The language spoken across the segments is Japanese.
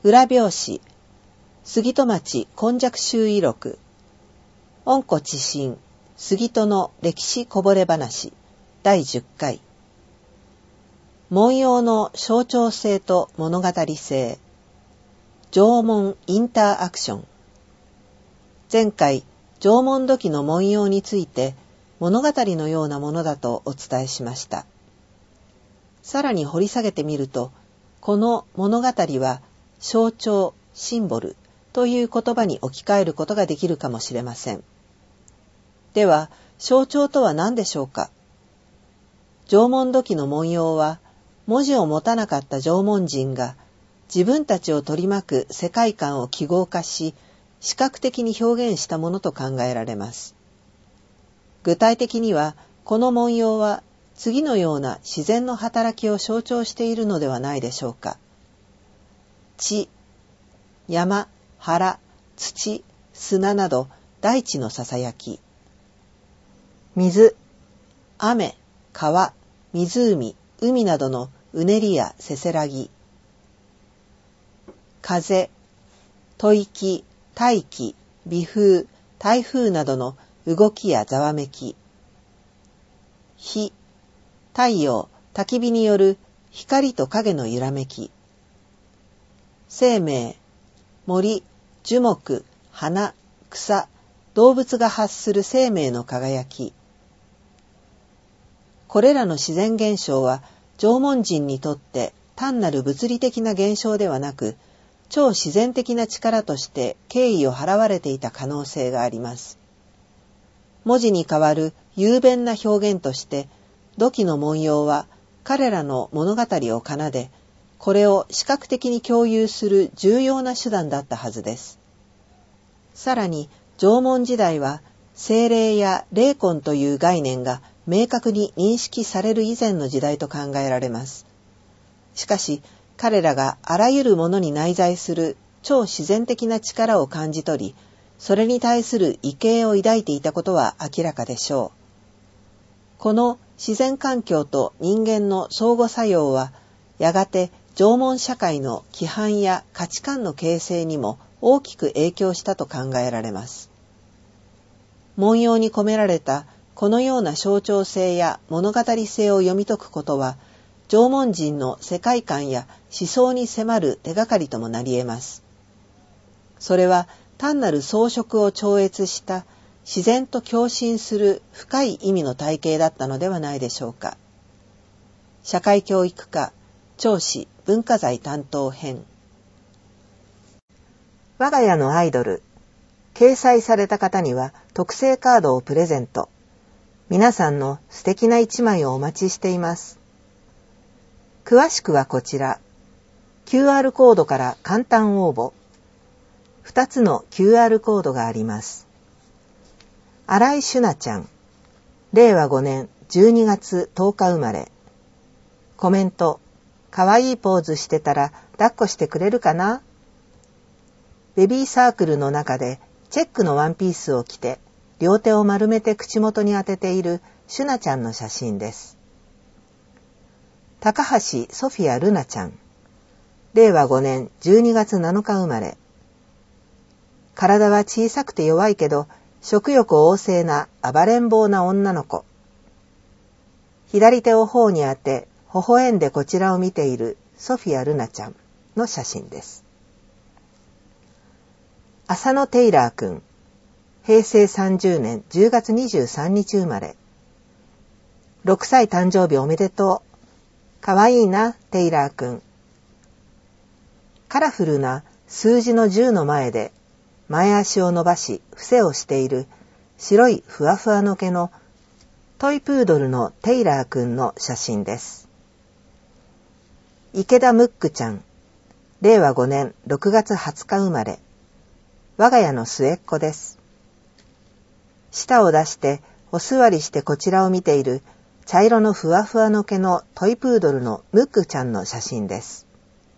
裏表紙、杉戸町今昔集異録、温故知新、杉戸の歴史こぼれ話、第10回。文様の象徴性と物語性、縄文インターアクション。前回、縄文土器の文様について物語のようなものだとお伝えしました。さらに掘り下げてみると、この物語は象徴、シンボルという言葉に置き換えることができるかもしれません。では、象徴とは何でしょうか。縄文土器の文様は、文字を持たなかった縄文人が自分たちを取り巻く世界観を記号化し、視覚的に表現したものと考えられます。具体的には、この文様は次のような自然の働きを象徴しているのではないでしょうか。地、山、原、土、砂など大地のささやき。水、雨、川、湖、海などのうねりやせせらぎ。風、吐息、大気、微風、台風などの動きやざわめき。火、太陽、焚き火による光と影の揺らめき。生命、森、樹木、花、草、動物が発する生命の輝き。これらの自然現象は縄文人にとって単なる物理的な現象ではなく、超自然的な力として敬意を払われていた可能性があります。文字に代わる雄弁な表現として、土器の文様は彼らの物語を奏で、これを視覚的に共有する重要な手段だったはずです。さらに、縄文時代は精霊や霊魂という概念が明確に認識される以前の時代と考えられます。しかし、彼らがあらゆるものに内在する超自然的な力を感じ取り、それに対する畏敬を抱いていたことは明らかでしょう。この自然環境と人間の相互作用は、やがて縄文社会の規範や価値観の形成にも大きく影響したと考えられます。文様に込められたこのような象徴性や物語性を読み解くことは、縄文人の世界観や思想に迫る手がかりともなり得ます。それは単なる装飾を超越した自然と共振する深い意味の体系だったのではないでしょうか。社会教育科銚子文化財担当編。我が家のアイドル、掲載された方には特製カードをプレゼント。皆さんの素敵な一枚をお待ちしています。詳しくはこちら。QR コードから簡単応募。2つの QR コードがあります。新井朱奈ちゃん。令和5年12月10日生まれ。コメント。かわいいポーズしてたら抱っこしてくれるかな？ベビーサークルの中でチェックのワンピースを着て、両手を丸めて口元に当てている朱奈ちゃんの写真です。高橋ソフィアルナちゃん。令和5年12月7日生まれ。体は小さくて弱いけど、食欲旺盛な暴れん坊な女の子。左手を頬に当て、微笑んでこちらを見ているソフィアルナちゃんの写真です。浅野テイラーくん。平成30年10月23日生まれ。6歳誕生日おめでとう。かわいいな、テイラーくん。カラフルな数字の10の前で、前足を伸ばし、伏せをしている白いふわふわの毛のトイプードルのテイラーくんの写真です。池田ムックちゃん。令和5年6月20日生まれ。我が家の末っ子です。舌を出してお座りしてこちらを見ている茶色のふわふわの毛のトイプードルのムックちゃんの写真です。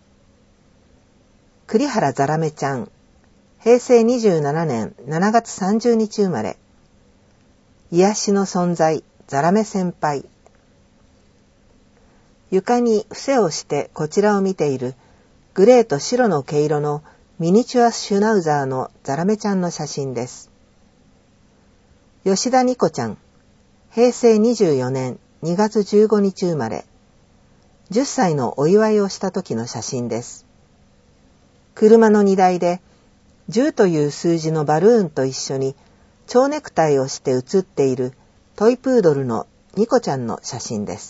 栗原ザラメちゃん。平成27年7月30日生まれ。癒しの存在、ザラメ先輩。床に伏せをしてこちらを見ているグレーと白の毛色のミニチュアシュナウザーのザラメちゃんの写真です。吉田ニコちゃん、平成24年2月15日生まれ、10歳のお祝いをした時の写真です。車の荷台で10という数字のバルーンと一緒に蝶ネクタイをして写っているトイプードルのニコちゃんの写真です。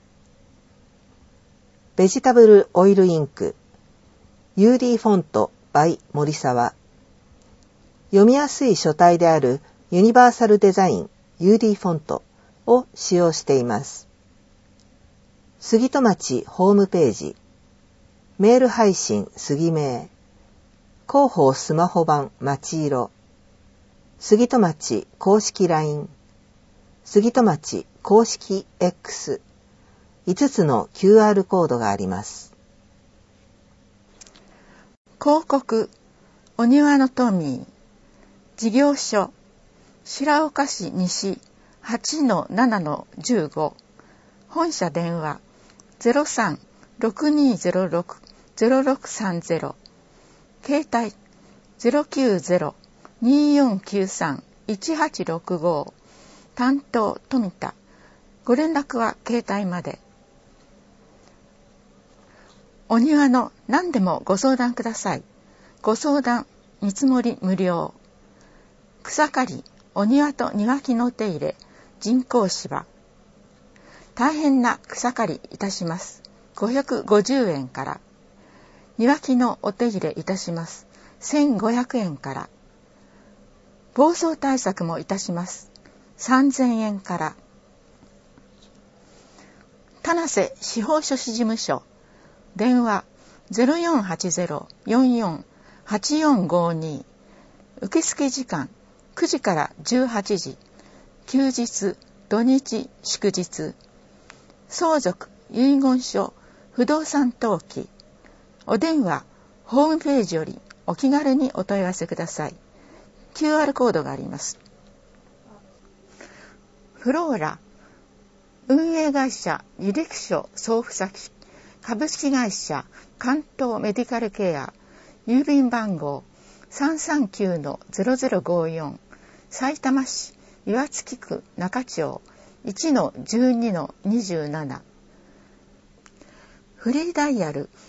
ベジタブルオイルインク UD フォント by 森沢、読みやすい書体であるユニバーサルデザイン UD フォントを使用しています。杉戸町ホームページ、メール配信杉名、広報スマホ版町色、杉戸町公式 LINE、杉戸町公式 X、5つの QR コードがあります。 広告、お庭のトミー、事業所、白岡市西 8-7-15、本社電話 03-6206-0630、携帯 090-2493-1865、担当富田、ご連絡は携帯まで。お庭の何でもご相談ください。ご相談見積もり無料。草刈り、お庭と庭木の手入れ、人工芝。大変な草刈りいたします。550円から。庭木のお手入れいたします。1500円から。暴走対策もいたします。3000円から。田無司法書士事務所、電話 0480-44-8452、受付時間9時から18時、休日、土日、祝日、相続、遺言書、不動産登記、お電話、ホームページよりお気軽にお問い合わせください。QR コードがあります。フローラ、運営会社履歴書送付先、株式会社関東メディカルケア、郵便番号 339-0054、さいたま市岩槻区中町 1-12-27、フリーダイヤル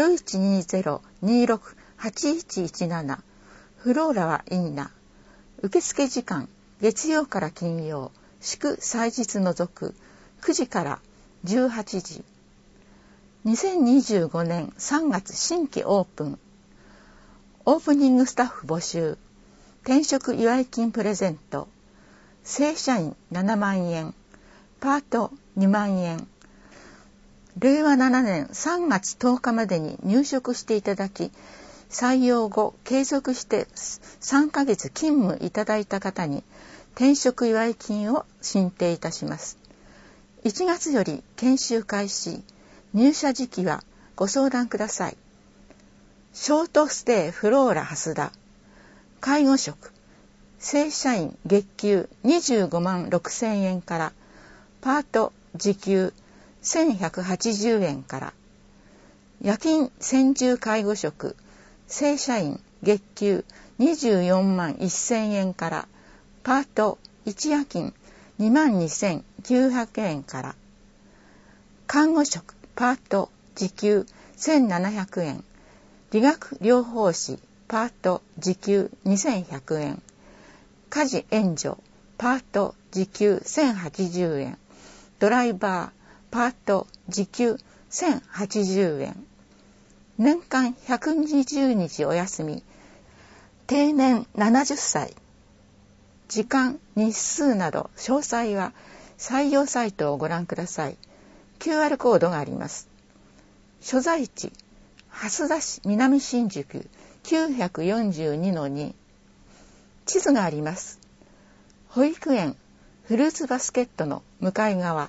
0120-26-8117、フローラはいいな。受付時間月曜から金曜、祝祭日除く9時から18時。2025年3月新規オープン。オープニングスタッフ募集。転職祝い金プレゼント。正社員7万円。パート2万円。令和7年3月10日までに入職していただき、採用後継続して3ヶ月勤務いただいた方に転職祝い金を進呈いたします。1月より研修開始。入社時期はご相談ください。ショートステイフローラ蓮田。介護職。正社員月給25万6000円から。パート時給1180円から。夜勤専従介護職。正社員月給24万1000円から。パート1夜勤2万2900円から。看護職パート時給1700円。理学療法士パート時給2100円。家事援助パート時給1080円。ドライバーパート時給1080円。年間120日お休み。定年70歳。時間、日数など詳細は採用サイトをご覧ください。QR コードがあります。所在地、蓮田市南新宿 942-2。地図があります。保育園フルーツバスケットの向かい側。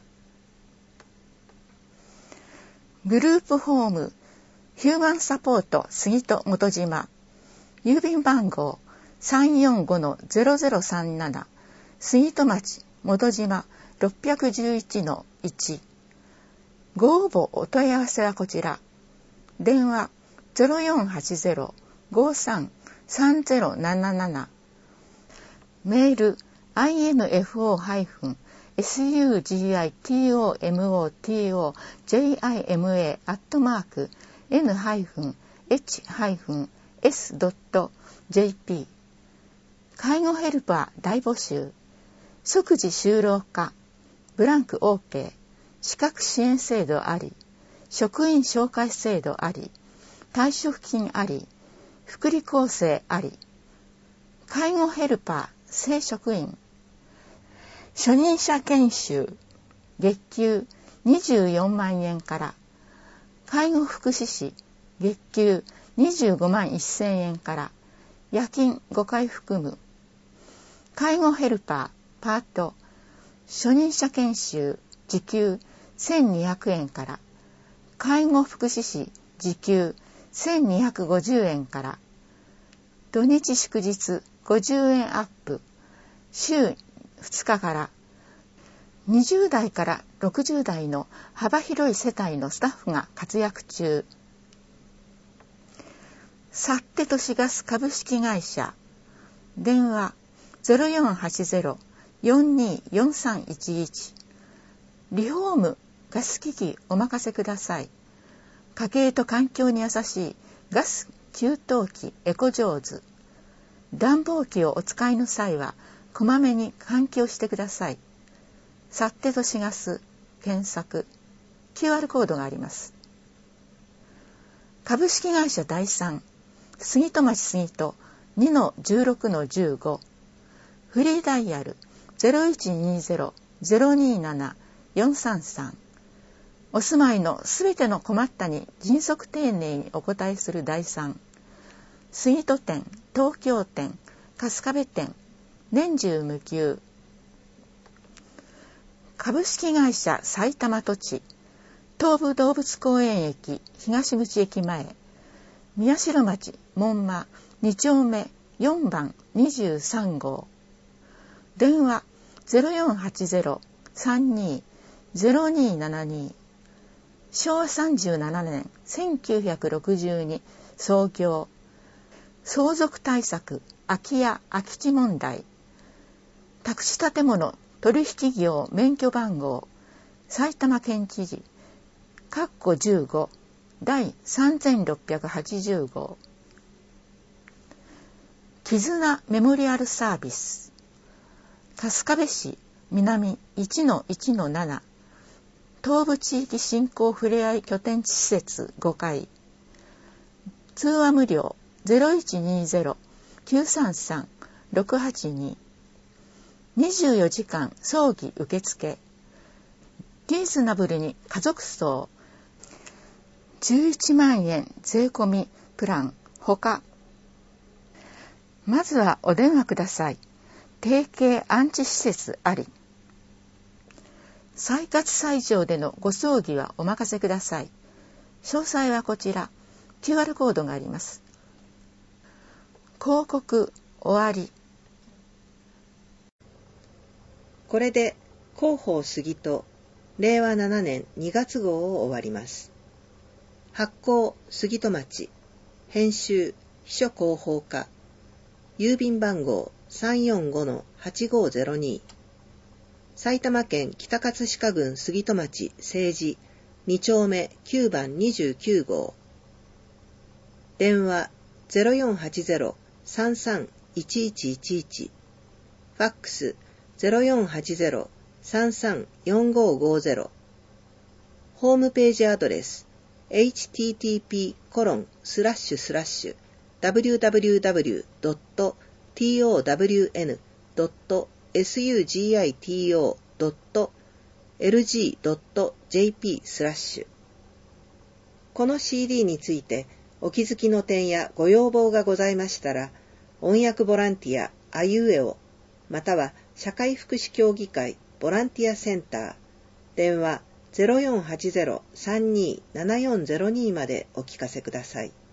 グループホームヒューマンサポート杉戸元島。郵便番号 345-0037 杉戸町元島 611-1。ご応募お問い合わせはこちら。電話 0480-53-3077 メール info-sugitomojima-n-h-s.jp 介護ヘルパー大募集。即時就労化、ブランク OK、資格支援制度あり、職員紹介制度あり、退職金あり、福利厚生あり、介護ヘルパー、正職員、初任者研修、月給24万円から、介護福祉士、月給25万1000円から、夜勤5回含む、介護ヘルパー、パート、初任者研修、時給1200円から、介護福祉士、時給1250円から、土日祝日50円アップ、週2日から、20代から60代の幅広い世帯のスタッフが活躍中。サッテ都市ガス株式会社、電話0480-424311、リフォーム、ガス機器お任せください。家計と環境に優しいガス給湯器エコジョーズ。暖房機をお使いの際はこまめに換気をしてください。サッテ都市ガス検索、 QR コードがあります。株式会社第三、杉戸町杉戸 2-16-15、フリーダイヤル 0120-027-433。お住まいのすべての困ったに迅速丁寧にお答えする第三、杉戸店、東京店、春日部店、年中無休。株式会社埼玉土地、東武動物公園駅東口駅前、宮代町門間2丁目4番23号。電話 0480-32-0272。昭和37年1962創業。相続対策、空き家空き地問題。宅地建物取引業免許番号、埼玉県知事15第3680号。絆メモリアルサービス、春日部市南 1-1-7、東部地域振興ふれあい拠点地施設5階。通話無料 0120-933-682。24時間葬儀受付。リーズナブルに家族葬。11万円税込みプランほか。まずはお電話ください。提携安置施設あり。再活斎場でのご葬儀はお任せください。詳細はこちら QR コードがあります。広告終わり。 これで広報杉戸令和7年2月号を終わります。発行杉戸町、編集秘書広報課、郵便番号 345-8502、埼玉県北葛飾郡杉戸町政治2丁目9番29号。電話 0480-33-1111、ファックス 0480-33-4550。ホームページアドレス http://www.townsugito.lg.jp/。この CD についてお気づきの点やご要望がございましたら、音訳ボランティアあいうえお、または社会福祉協議会ボランティアセンター、電話 0480-32-7402 までお聞かせください。